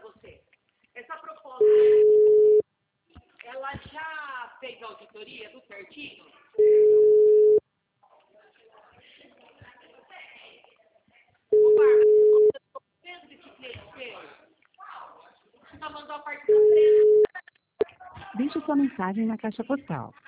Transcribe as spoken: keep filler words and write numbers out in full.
você. Essa proposta, ela já fez a auditoria do certinho? Ô, Bárbara, eu tô vendo esse cliente seu. Você já mandou a parte da frente. Deixe sua mensagem na caixa postal.